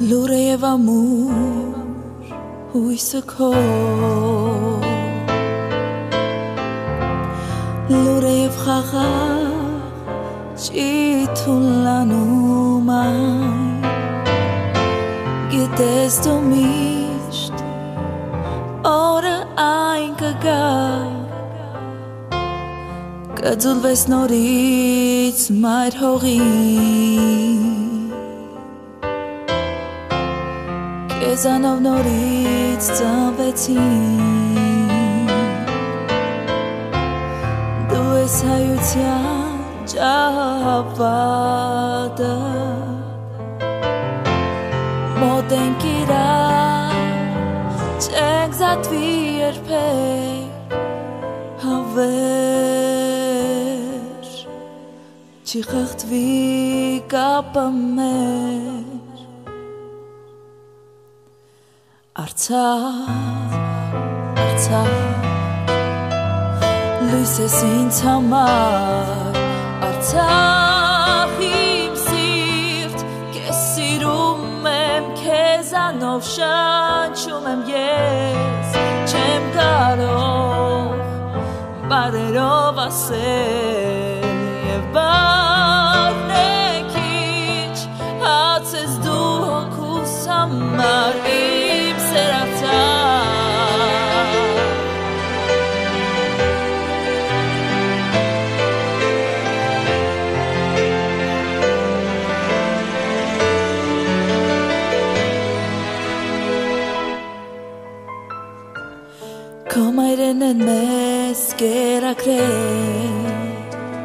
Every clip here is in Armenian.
լուրը և ամուր հույսը քո լուրը և խաղաղ ճիթուլանում այն գիտես դու միշտ օրը այն կգա կձուլվես նորից մայր հողին Քեզանով նորից ծնվեցին Դու ես հայության ճապատը Մոտ ենք իրար չենք զատվի երբեք Հավեր չի խախտվի կապը մեր Արցախ, Արցախ, լույս ես ինձ համար Արցախ իմ սիրտ, կեզ սիրում եմ քեզանով շնչում եմ ես Չեմ կարող բարերով ասել և բառն է քիչ Հացես դու հոգուս համար Քո մայրեն են մեզ կերակրել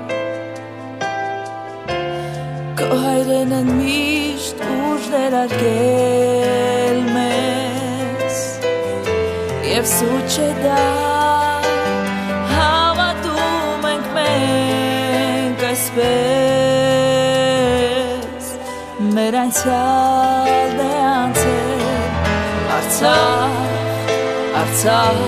Քո հայրեն են միշտ ուժներ արգել մեզ Եվ սուտ չէ դա հավատում ենք մենք այսպես Մեր անցյալն է անցել Արցախ, Արցախ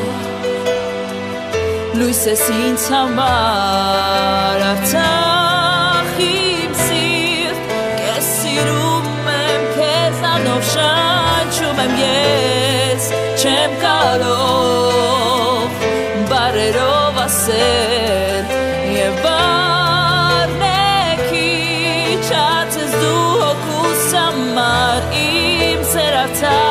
Լույս ես ինձ համար Արցախ իմ սիրտ Կեզ սիրում եմ քեզանով շնչում եմ ես Չեմ կարող բարերով ասել և բառն է քիչ Հացես դու հոգուս համար իմ սեր Արցախ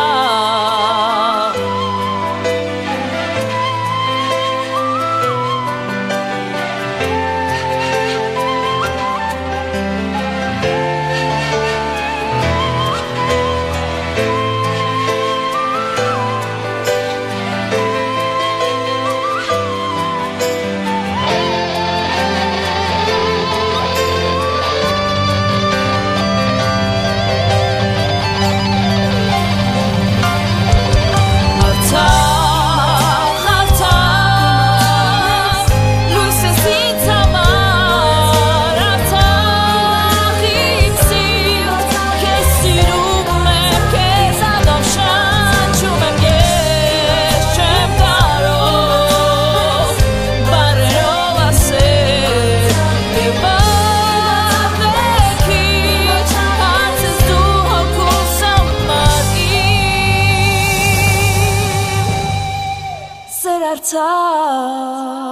Artsakh